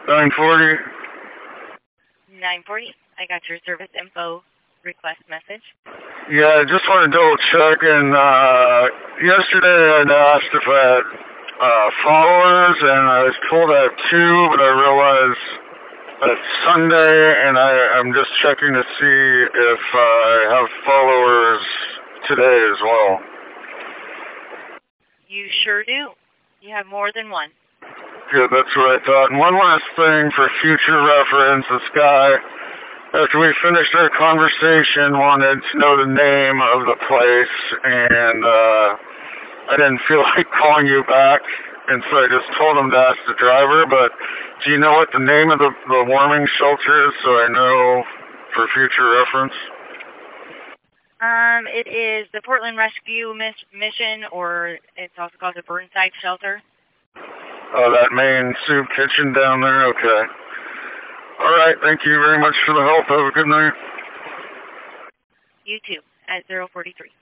940. 940. I got your service info request message. Yeah, I just want to double check. And yesterday I'd asked if I had followers, and I was told I have two, but I realized it's Sunday, and I'm just checking to see if I have followers today as well. You sure do. You have more than one. Good, that's what I thought. And one last thing for future reference, this guy, after we finished our conversation, wanted to know the name of the place, and I didn't feel like calling you back, and so I just told him to ask the driver. But do you know what the name of the warming shelter is, so I know for future reference? It is the Portland Rescue Mission, or it's also called the Burnside Shelter. Oh, that main soup kitchen down there? Okay. All right, thank you very much for the help. Have a good night. You too, at 043.